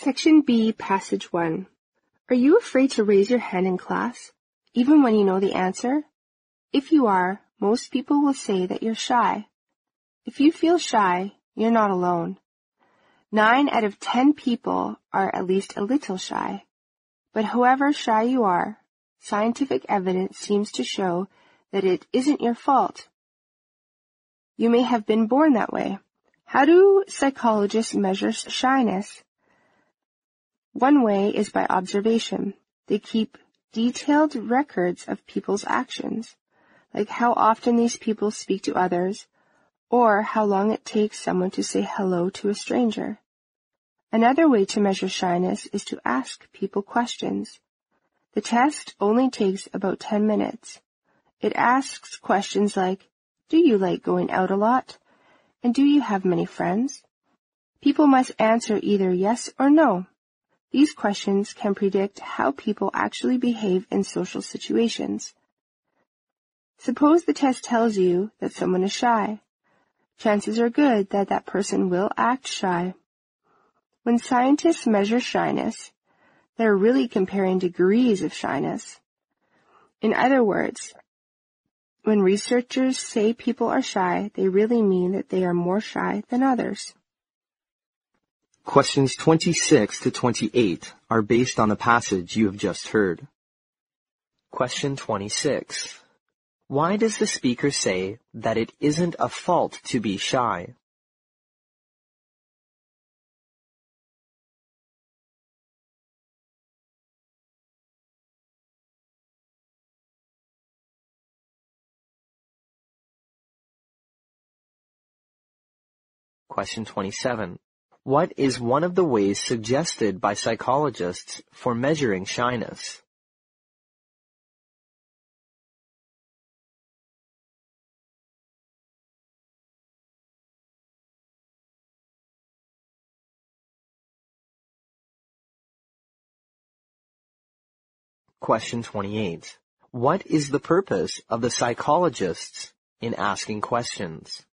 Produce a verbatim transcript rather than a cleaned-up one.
Section B, Passage one. Are you afraid to raise your hand in class, even when you know the answer? If you are, most people will say that you're shy. If you feel shy, you're not alone. Nine out of ten people are at least a little shy. But however shy you are, scientific evidence seems to show that it isn't your fault. You may have been born that way. How do psychologists measure shyness? One way is by observation. They keep detailed records of people's actions, like how often these people speak to others, or how long it takes someone to say hello to a stranger. Another way to measure shyness is to ask people questions. The test only takes about ten minutes. It asks questions like, do you like going out a lot? And do you have many friends? People must answer either yes or no. These questions can predict how people actually behave in social situations. Suppose the test tells you that someone is shy. Chances are good that that person will act shy. When scientists measure shyness, they're really comparing degrees of shyness. In other words, when researchers say people are shy, they really mean that they are more shy than others. Questions twenty-six to twenty-eight are based on the passage you have just heard. Question twenty-six. Why does the speaker say that it isn't a fault to be shy? Question twenty-seven. What is one of the ways suggested by psychologists for measuring shyness? Question twenty-eight. What is the purpose of the psychologists in asking questions?